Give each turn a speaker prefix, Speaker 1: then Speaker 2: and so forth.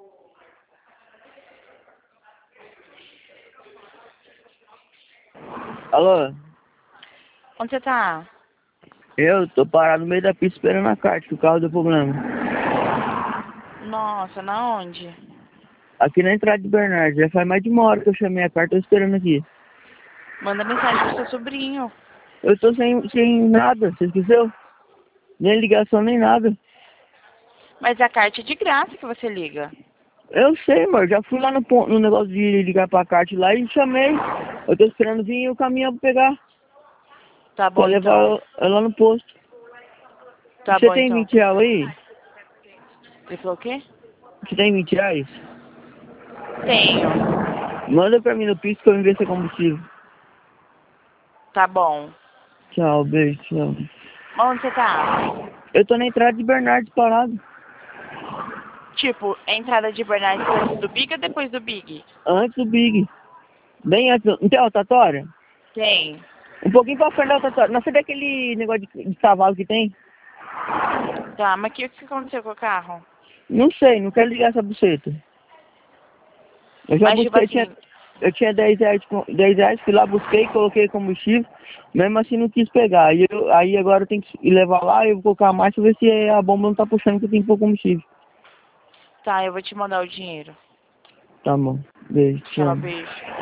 Speaker 1: Alô?
Speaker 2: Onde você tá?
Speaker 1: Eu tô parado no meio da pista esperando a kart, que o carro deu problema.
Speaker 2: Nossa, na onde?
Speaker 1: Aqui na entrada de Bernardo, já faz mais de 1 hora que eu chamei a kart, tô esperando aqui.
Speaker 2: Manda mensagem pro seu sobrinho.
Speaker 1: Eu tô sem nada, você esqueceu? Nem ligação, nem nada.
Speaker 2: Mas a carta é de graça que você liga.
Speaker 1: Eu sei, amor, já fui lá no negócio de ligar pra kart lá e chamei. Eu tô esperando vir o caminhão pra pegar.
Speaker 2: Tá
Speaker 1: Pra
Speaker 2: bom,
Speaker 1: levar
Speaker 2: então.
Speaker 1: ela no posto.
Speaker 2: Tá
Speaker 1: Você
Speaker 2: bom,
Speaker 1: tem
Speaker 2: então.
Speaker 1: 20 reais aí?
Speaker 2: Você falou o quê?
Speaker 1: Você tem 20 reais?
Speaker 2: Tenho.
Speaker 1: Manda pra mim no Pix que eu investo em combustível.
Speaker 2: Tá bom.
Speaker 1: Tchau, beijo, tchau.
Speaker 2: Onde você tá?
Speaker 1: Eu tô na entrada de Bernardo parado.
Speaker 2: Tipo, a entrada de Bernardes antes do Big ou depois do Big?
Speaker 1: Antes do Big. Bem antes. Não tem rotatória?
Speaker 2: Tem.
Speaker 1: Um pouquinho pra frente da rotatória. Não sei daquele negócio de cavalo que tem?
Speaker 2: Tá, mas o que aconteceu com o carro?
Speaker 1: Não sei, não quero ligar essa buceta. Eu já
Speaker 2: Mas, tipo
Speaker 1: busquei,
Speaker 2: assim,
Speaker 1: eu tinha 10 reais, 10 reais, fui lá, busquei, coloquei combustível. Mesmo assim não quis pegar. Aí agora eu tenho que ir levar lá, eu vou colocar mais pra ver se a bomba não tá puxando que eu tenho que pôr combustível.
Speaker 2: tá, eu vou te mandar o dinheiro.
Speaker 1: Tá bom. Beijo,
Speaker 2: Tchau,
Speaker 1: tchau.
Speaker 2: beijo.